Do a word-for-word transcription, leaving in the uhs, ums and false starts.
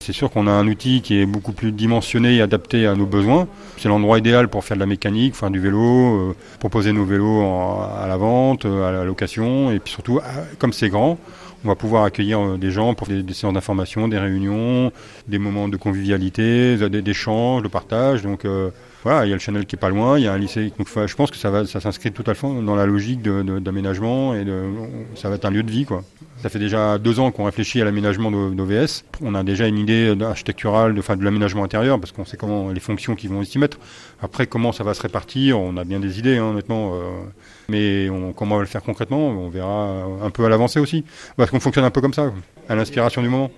C'est sûr qu'on a un outil qui est beaucoup plus dimensionné et adapté à nos besoins. C'est l'endroit idéal pour faire de la mécanique, faire du vélo, euh, proposer nos vélos en, à la vente, à la location. Et puis surtout, comme c'est grand, on va pouvoir accueillir des gens pour des, des séances d'information, des réunions, des moments de convivialité, d'échange, de partage. Donc euh, voilà, il y a le Channel qui est pas loin, il y a un lycée. Donc je pense que ça va, ça s'inscrit tout à fait dans la logique de, de, d'aménagement et de, ça va être un lieu de vie, quoi. Ça fait déjà deux ans qu'on réfléchit à l'aménagement d'O V S. On a déjà une idée architecturale de, enfin, de l'aménagement intérieur parce qu'on sait comment les fonctions qui vont s'y mettre. Après, comment ça va se répartir, on a bien des idées, hein, honnêtement. Euh, mais on, comment on va le faire concrètement, on verra un peu à l'avancée aussi. Parce qu'on fonctionne un peu comme ça, à l'inspiration du moment.